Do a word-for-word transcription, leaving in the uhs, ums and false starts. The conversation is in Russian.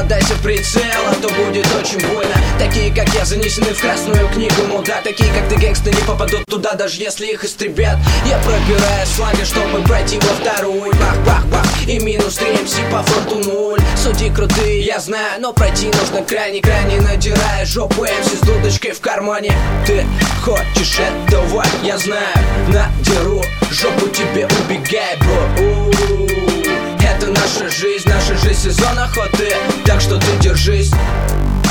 попадайся в прицел, а то будет очень больно. Такие, как я, занесены в красную книгу, мол да. Такие, как ты, гэнгсты, не попадут туда, даже если их истребят. Я пробираю слаги, чтобы пройти во вторую. Бах-бах-бах, и минус три эм си по фронту нуль. Судьи крутые, я знаю, но пройти нужно крайне-крайне, надирая жопу эм си с дудочкой в кармане. Ты хочешь этого, я знаю, надеру жопу тебе, убегай, бро. У-у-у. Это наша жизнь, наша жизнь сезон охоты, так что ты держись.